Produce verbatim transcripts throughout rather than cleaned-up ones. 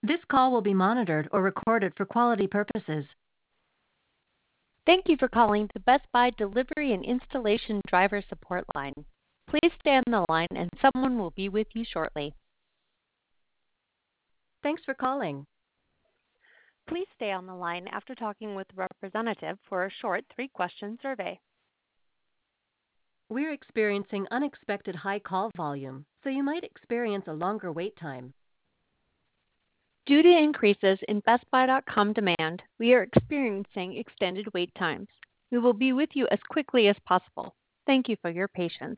This call will be monitored or recorded for quality purposes. Thank you for calling the Best Buy Delivery and Installation Driver Support Line. Please stay on the line and someone will be with you shortly. Thanks for calling. Please stay on the line after talking with the representative for a short three-question survey. We're experiencing unexpected high call volume, so you might experience a longer wait time. Due to increases in Best Buy dot com demand, we are experiencing extended wait times. We will be with you as quickly as possible. Thank you for your patience.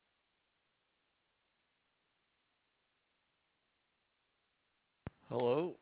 Hello,